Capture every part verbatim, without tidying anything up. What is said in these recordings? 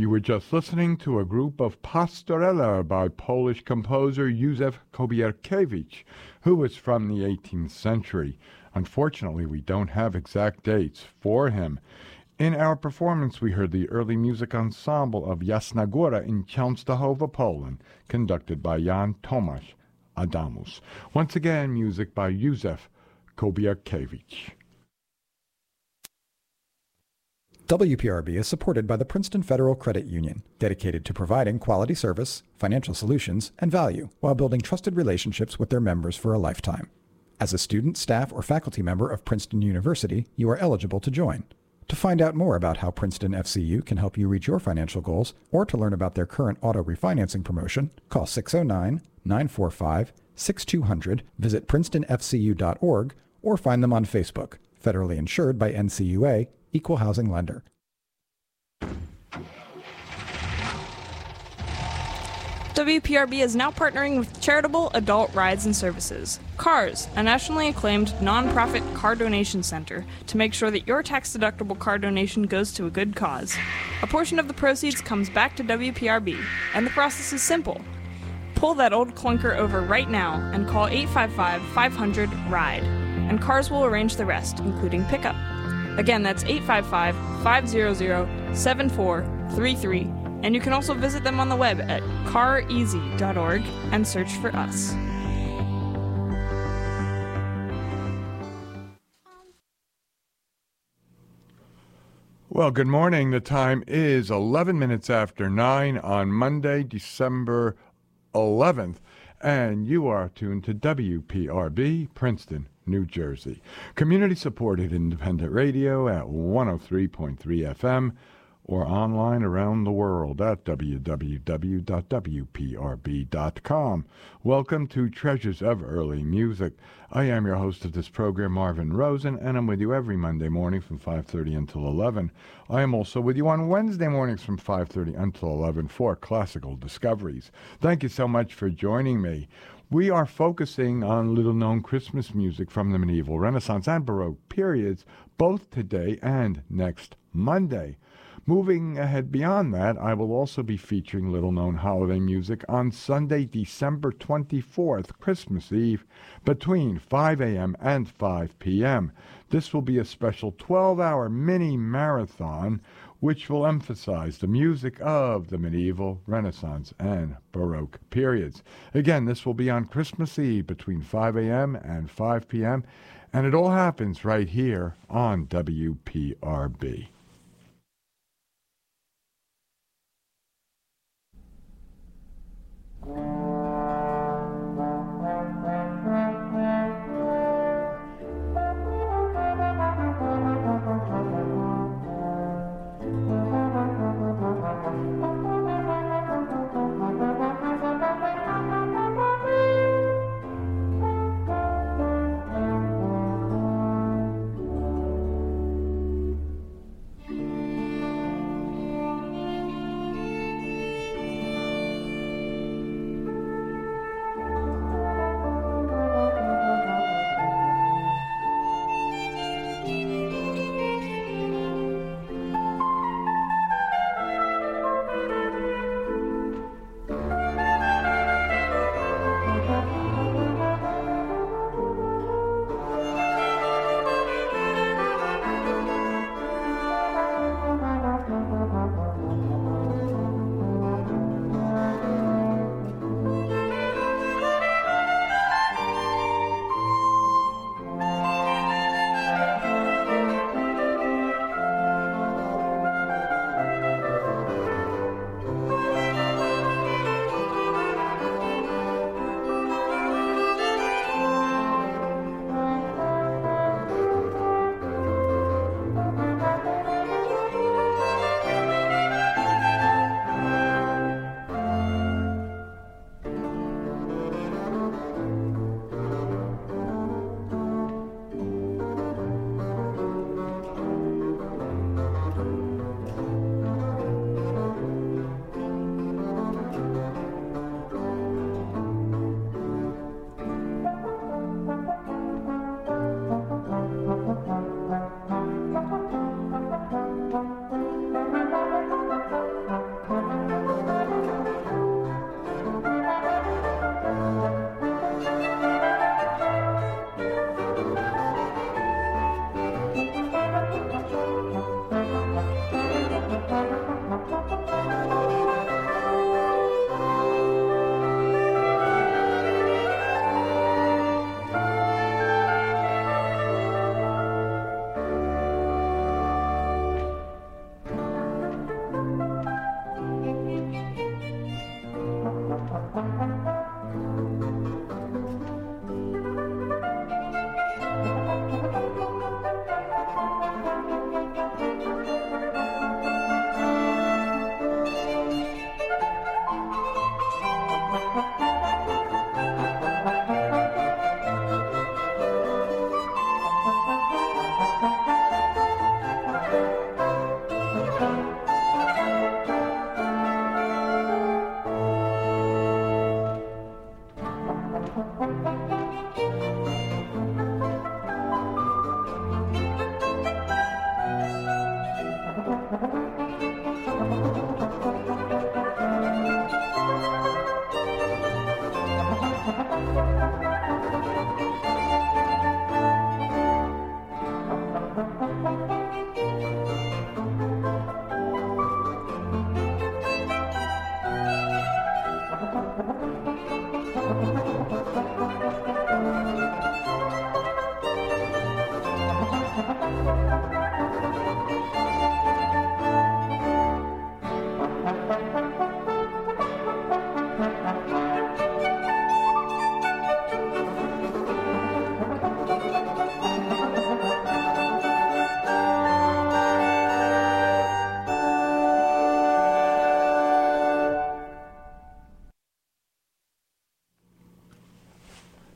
You were just listening to a group of Pastorella by Polish composer Józef Kobierkiewicz, who was from the eighteenth century. Unfortunately, we don't have exact dates for him. In our performance, we heard the early music ensemble of Jasna Góra in Częstochowa, Poland, conducted by Jan Tomasz Adamus. Once again, music by Józef Kobierkiewicz. W P R B is supported by the Princeton Federal Credit Union, dedicated to providing quality service, financial solutions, and value while building trusted relationships with their members for a lifetime. As a student, staff, or faculty member of Princeton University, you are eligible to join. To find out more about how Princeton F C U can help you reach your financial goals, or to learn about their current auto refinancing promotion, call six oh nine, nine four five, six two zero zero, visit princeton f c u dot org, or find them on Facebook. Federally insured by N C U A, Equal Housing Lender. W P R B is now partnering with Charitable Adult Rides and Services, CARS, a nationally acclaimed nonprofit car donation center, to make sure that your tax-deductible car donation goes to a good cause. A portion of the proceeds comes back to W P R B, and the process is simple. Pull that old clunker over right now and call eight five five, five hundred, RIDE, and CARS will arrange the rest, including pickup. Again, that's eight five five, five hundred, seven four three three, and you can also visit them on the web at car easy dot org and search for us. Well, good morning. The time is eleven minutes after nine on Monday, December eleventh, and you are tuned to W P R B, Princeton, New Jersey. Community-supported independent radio at one oh three point three F M or online around the world at w w w dot w p r b dot com. Welcome to Treasures of Early Music. I am your host of this program, Marvin Rosen, and I'm with you every Monday morning from five thirty until eleven. I am also with you on Wednesday mornings from five thirty until eleven for Classical Discoveries. Thank you so much for joining me. We are focusing on little-known Christmas music from the medieval, Renaissance, and Baroque periods, both today and next Monday. Moving ahead beyond that, I will also be featuring little-known holiday music on Sunday, December twenty-fourth, Christmas Eve, between five a.m. and five p.m. This will be a special twelve-hour mini-marathon which will emphasize the music of the medieval, Renaissance, and Baroque periods. Again, this will be on Christmas Eve between five a.m. and five p.m., and it all happens right here on W P R B.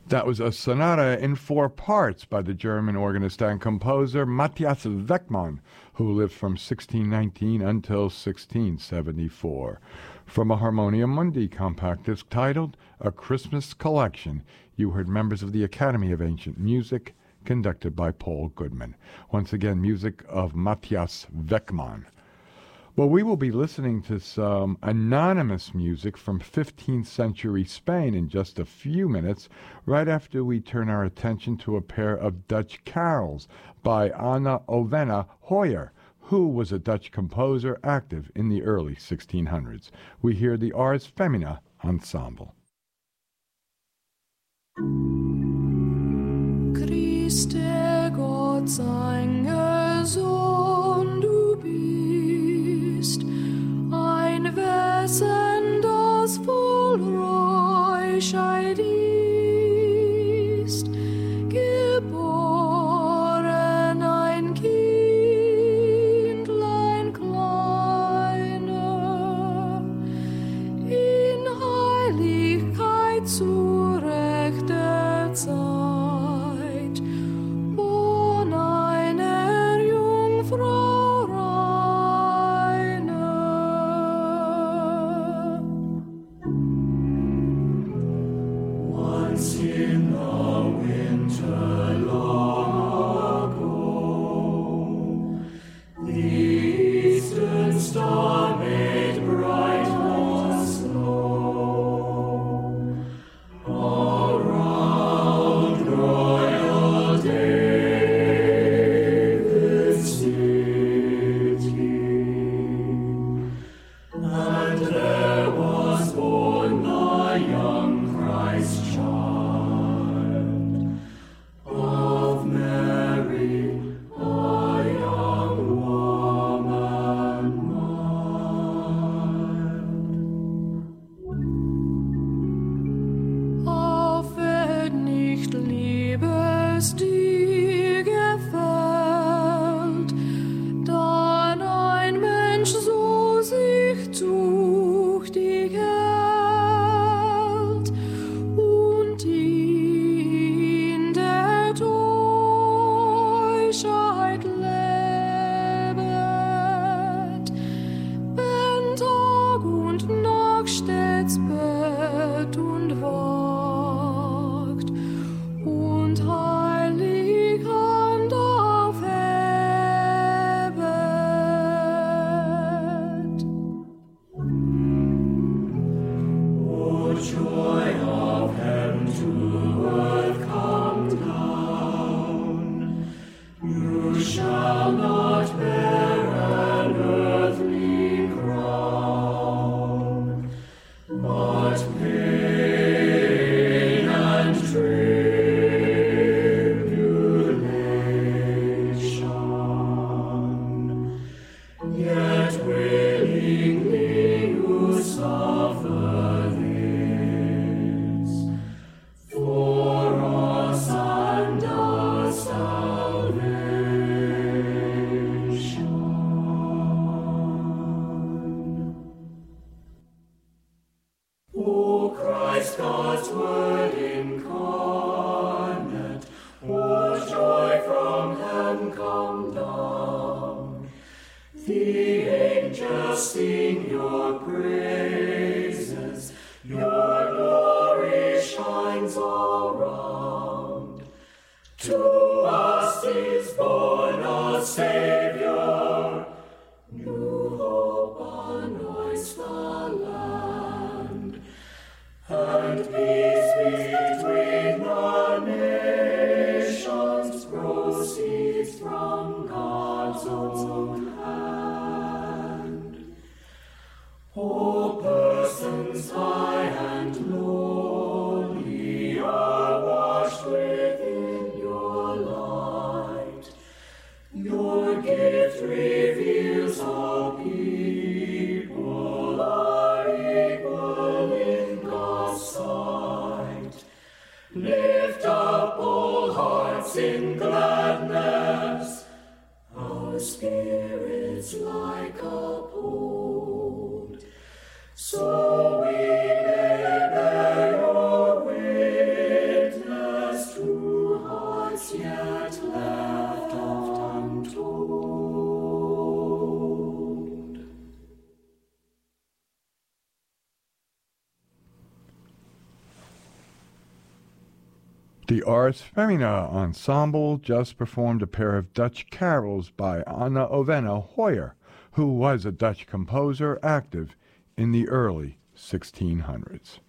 That was a sonata in four parts by the German organist and composer Matthias Weckmann, who lived from sixteen nineteen until sixteen seventy-four. From a Harmonia Mundi compact disc titled A Christmas Collection, you heard members of the Academy of Ancient Music, conducted by Paul Goodman. Once again, music of Matthias Weckmann. Well, we will be listening to some anonymous music from fifteenth century Spain in just a few minutes, right after we turn our attention to a pair of Dutch carols by Anna Ovena Hoyer, who was a Dutch composer active in the early sixteen hundreds. We hear the Ars Femina Ensemble. Christe Gott sein Sohn, du bist ein Wesen, das voll Reuschheit ist, geboren ein Kindlein kleiner, in Heiligkeit zu rechter Zeit, von einer Jungfrau reiner. Once in the winter long ago, the eastern star made bright the snow. Around royal David's city, and there was born the young Christ child of Mary, a young woman mild. Aufwärts nicht Liebes dir gefällt, dann ein Mensch so sich tüchtig hält und in der Täuschheit lebet, wenn Tag und Nacht stets bett und wagt und heilig Hand aufhebet. O joy of heaven to earth come down, you shall not bear an earthly crown, but pain and tribulation. Yet willingly you suffer this for us and our salvation. O Christ, God's Word incarnate, O joy from heaven come down. The angels sing your praises, your glory shines all round. To us is born a Savior, new hope anoints the land, and peace between the nations proceeds from God's own hand. All persons high and lowly are washed within your light. Your gift reveals all people are equal in God's sight. Lift up all hearts in gladness, our spirits like uphold, so we may bear your witness The Ars Femina Ensemble just performed a pair of Dutch carols by Anna Ovena Hoyer, who was a Dutch composer active in the early sixteen hundreds.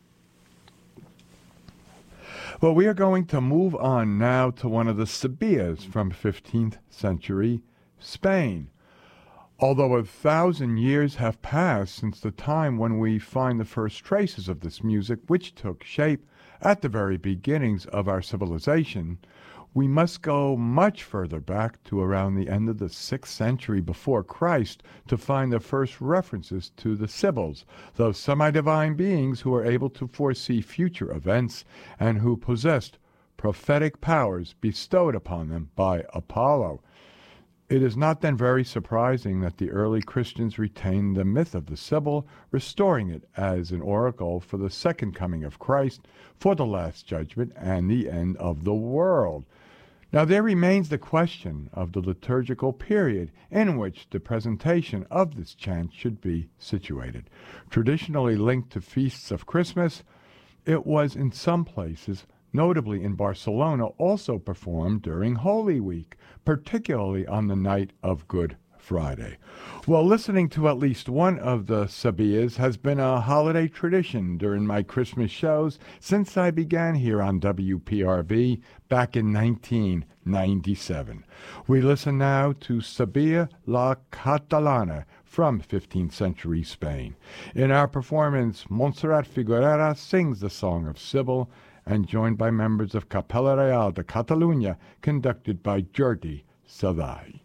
Well, we are going to move on now to one of the Sevillas from fifteenth century Spain. Although a thousand years have passed since the time when we find the first traces of this music, which took shape at the very beginnings of our civilization, we must go much further back to around the end of the sixth century before Christ to find the first references to the Sibyls, those semi-divine beings who were able to foresee future events and who possessed prophetic powers bestowed upon them by Apollo. It is not then very surprising that the early Christians retained the myth of the Sibyl, restoring it as an oracle for the second coming of Christ, for the last judgment, and the end of the world. Now there remains the question of the liturgical period in which the presentation of this chant should be situated. Traditionally linked to feasts of Christmas, it was in some places, notably in Barcelona, also performed during Holy Week, particularly on the night of Good Friday. Well, listening to at least one of the Sevillas has been a holiday tradition during my Christmas shows since I began here on W P R B back in nineteen ninety-seven. We listen now to Sevilla La Catalana from fifteenth century Spain. In our performance, Montserrat Figuerera sings the Song of Sibyl, and joined by members of Capella Real de Catalunya, conducted by Jordi Savall.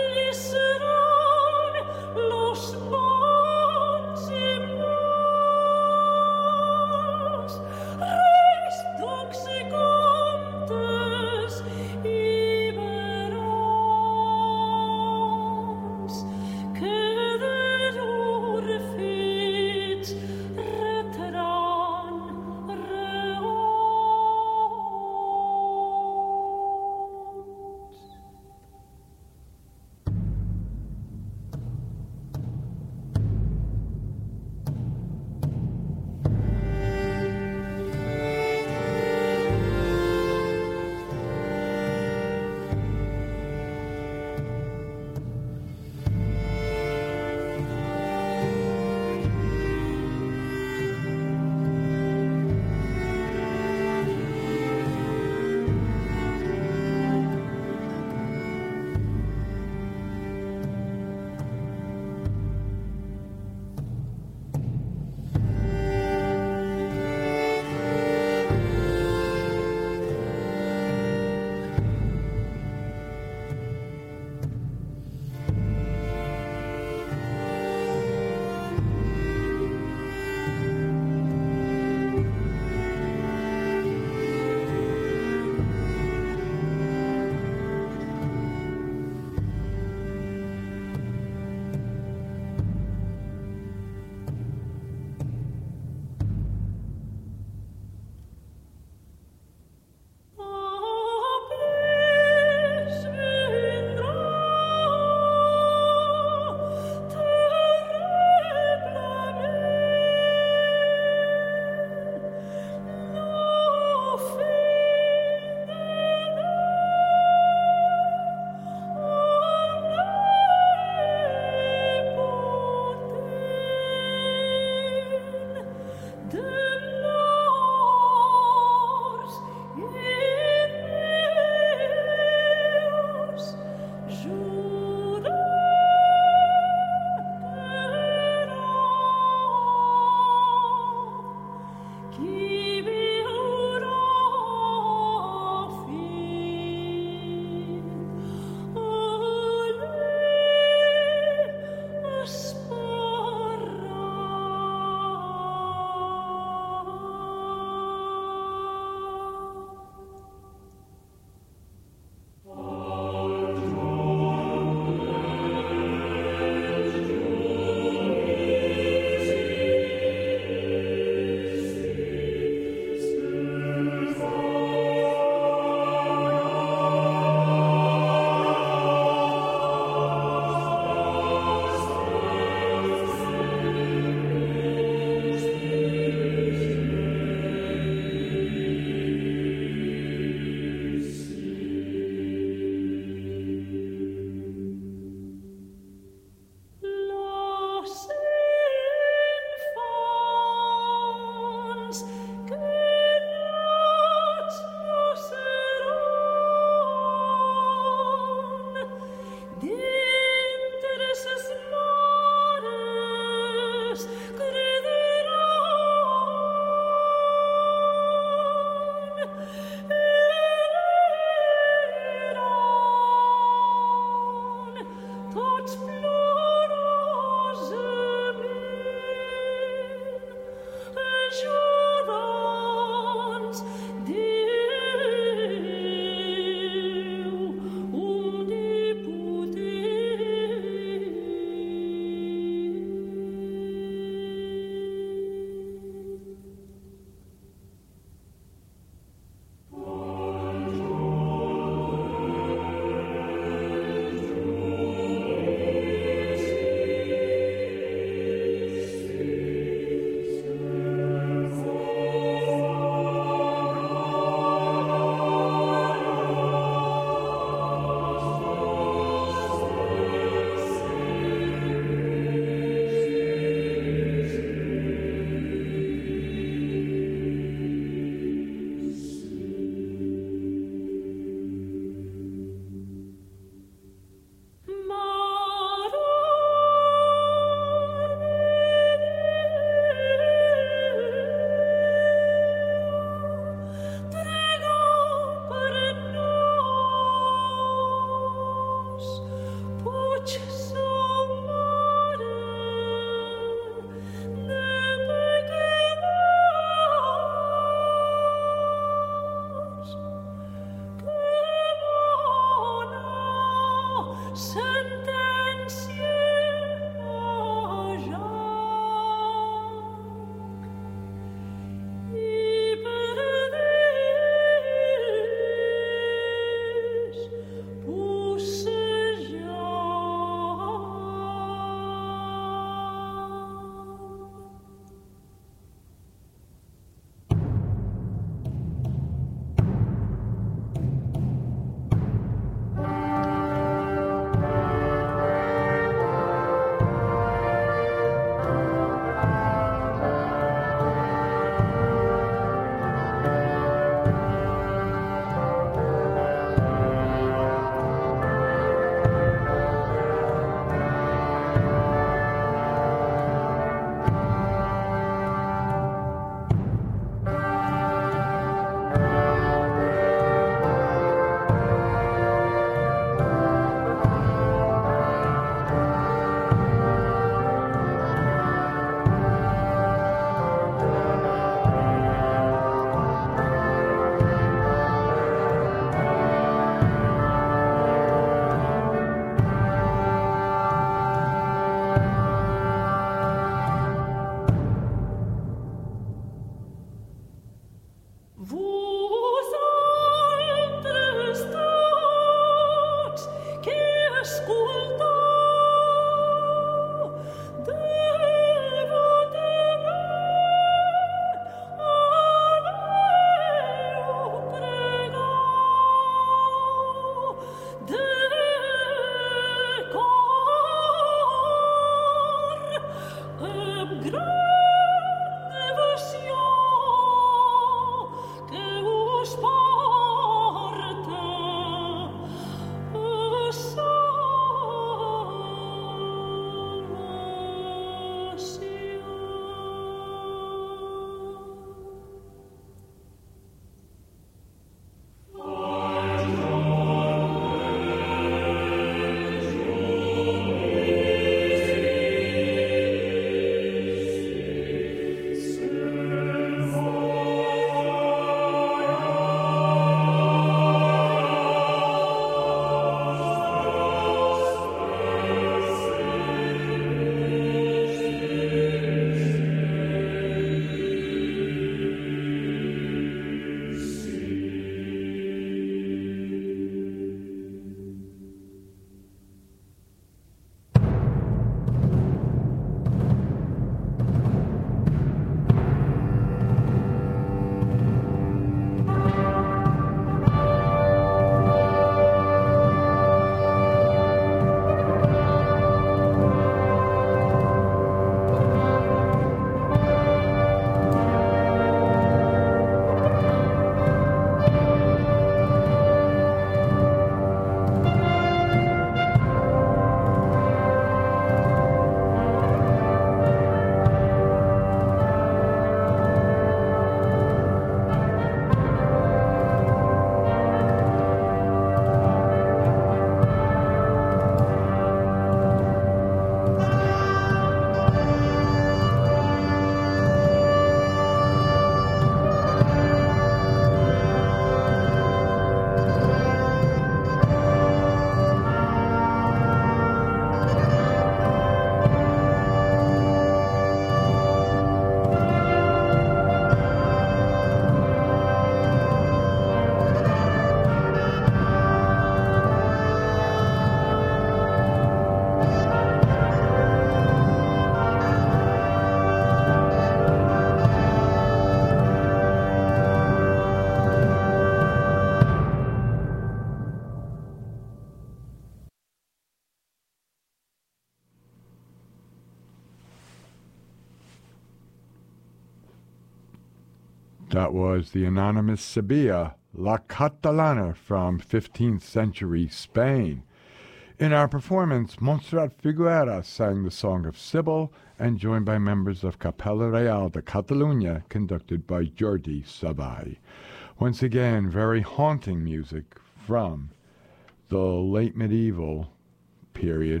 That was the anonymous Sevilla, La Catalana from fifteenth century Spain. In our performance, Montserrat Figueras sang the Song of Sybil and joined by members of Capella Real de Catalunya, conducted by Jordi Savall. Once again, very haunting music from the late medieval period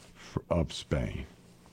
of Spain.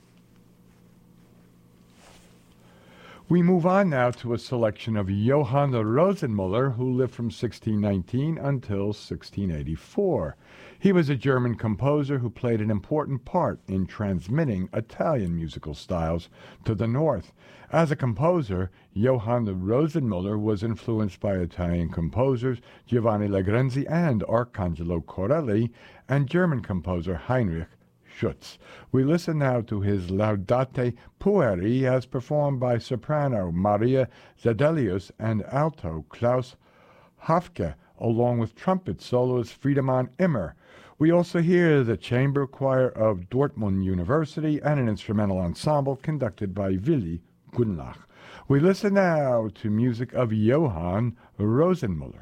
We move on now to a selection of Johann Rosenmüller, who lived from sixteen nineteen until sixteen eighty-four. He was a German composer who played an important part in transmitting Italian musical styles to the north. As a composer, Johann Rosenmüller was influenced by Italian composers Giovanni Legrenzi and Arcangelo Corelli, and German composer Heinrich Schütz. We listen now to his Laudate Pueri as performed by soprano Maria Zedelius and alto Klaus Hafke, along with trumpet soloist Friedemann Immer. We also hear the chamber choir of Dortmund University and an instrumental ensemble conducted by Willi Gunlach. We listen now to music of Johann Rosenmüller.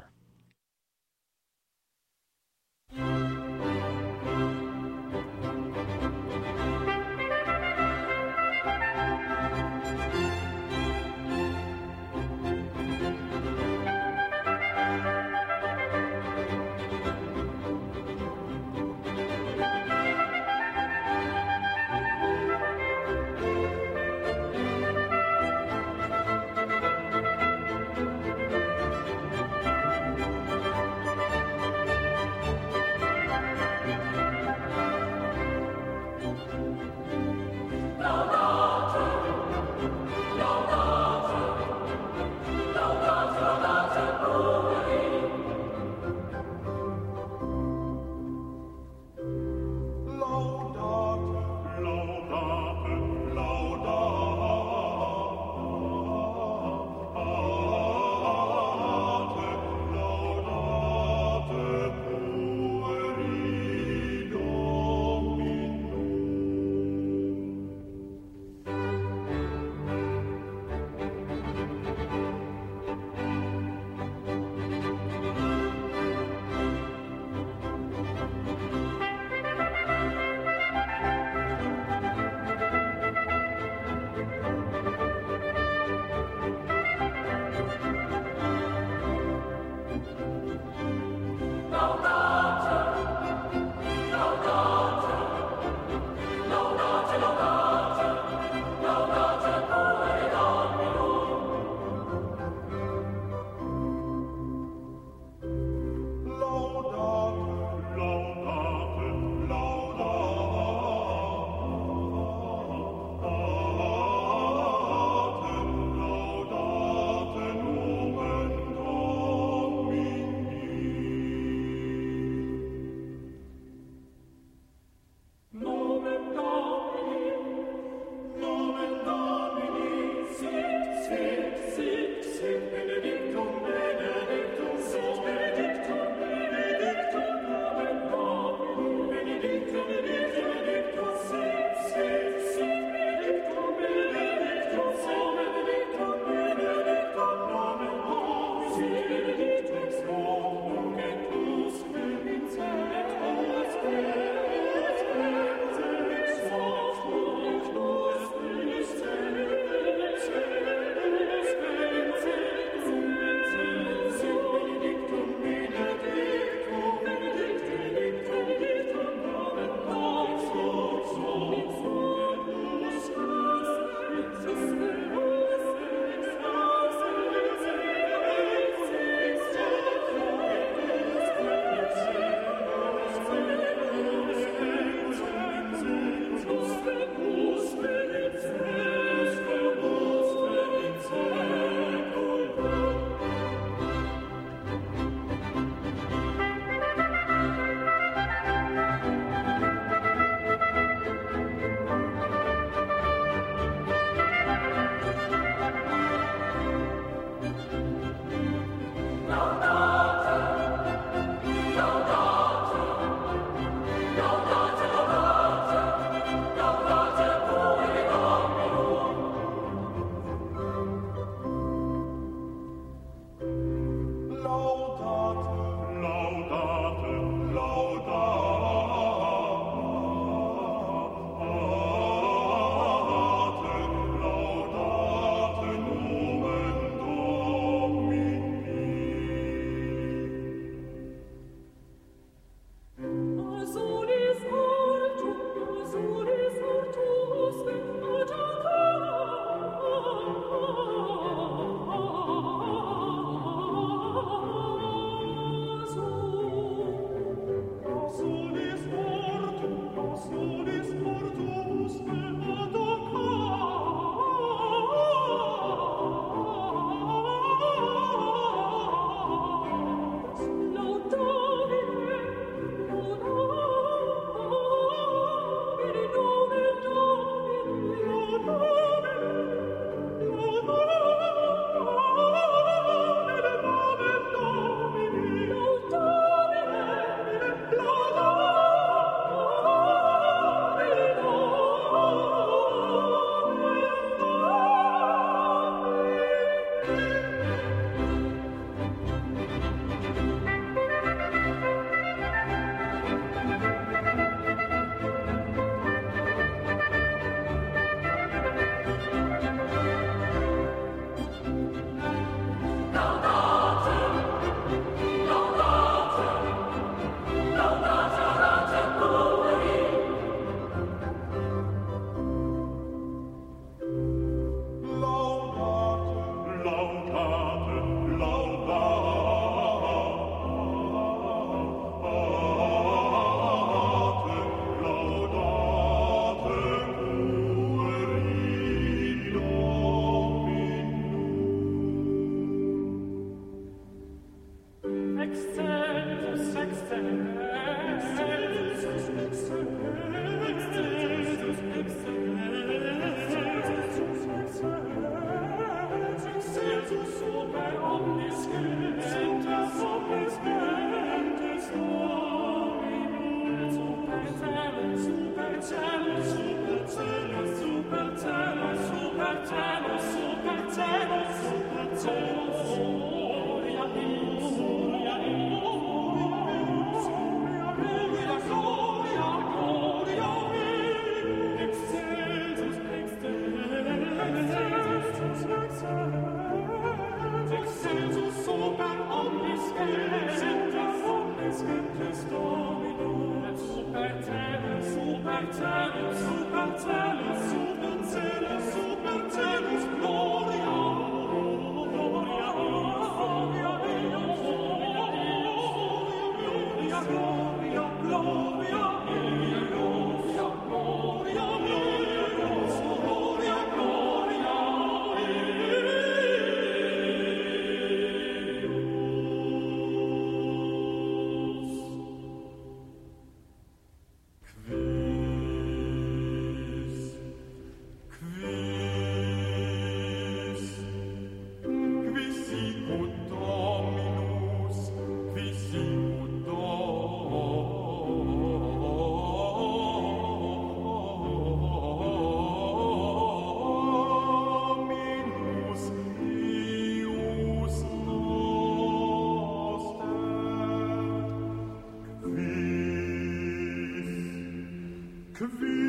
Quis